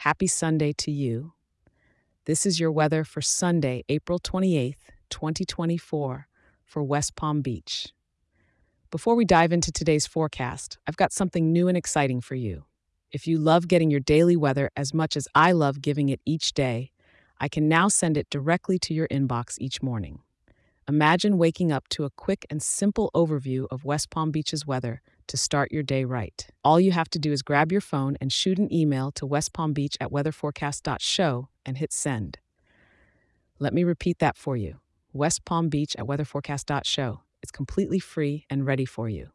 Happy Sunday to you. This is your weather for Sunday, April 28th, 2024, for West Palm Beach. Before we dive into today's forecast, I've got something new and exciting for you. If you love getting your daily weather as much as I love giving it each day, I can now send it directly to your inbox each morning. Imagine waking up to a quick and simple overview of West Palm Beach's weather to start your day right. All you have to do is grab your phone and shoot an email to westpalmbeach@weatherforecast.show and hit send. Let me repeat that for you. westpalmbeach@weatherforecast.show. It's completely free and ready for you.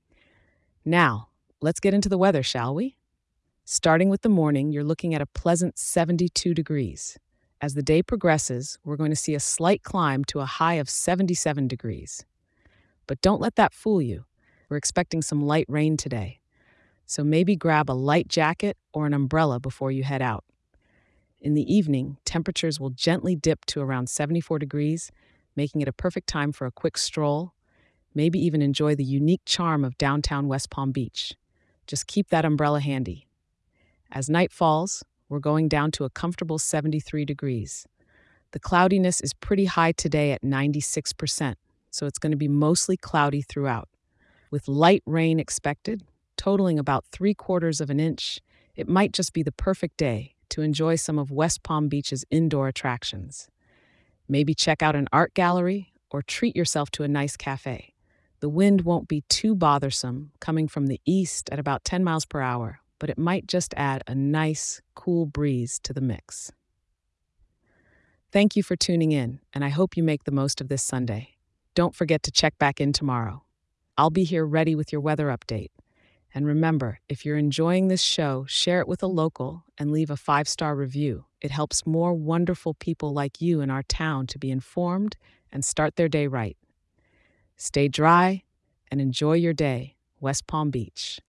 Now, let's get into the weather, shall we? Starting with the morning, you're looking at a pleasant 72 degrees. As the day progresses, we're going to see a slight climb to a high of 77 degrees. But don't let that fool you. We're expecting some light rain today, so maybe grab a light jacket or an umbrella before you head out. In the evening, temperatures will gently dip to around 74 degrees, making it a perfect time for a quick stroll, maybe even enjoy the unique charm of downtown West Palm Beach. Just keep that umbrella handy. As night falls, we're going down to a comfortable 73 degrees. The cloudiness is pretty high today at 96%, so it's going to be mostly cloudy throughout. With light rain expected, totaling about 3/4 of an inch, it might just be the perfect day to enjoy some of West Palm Beach's indoor attractions. Maybe check out an art gallery or treat yourself to a nice cafe. The wind won't be too bothersome, coming from the east at about 10 miles per hour, but it might just add a nice, cool breeze to the mix. Thank you for tuning in, and I hope you make the most of this Sunday. Don't forget to check back in tomorrow. I'll be here ready with your weather update. And remember, if you're enjoying this show, share it with a local and leave a 5-star review. It helps more wonderful people like you in our town to be informed and start their day right. Stay dry and enjoy your day, West Palm Beach.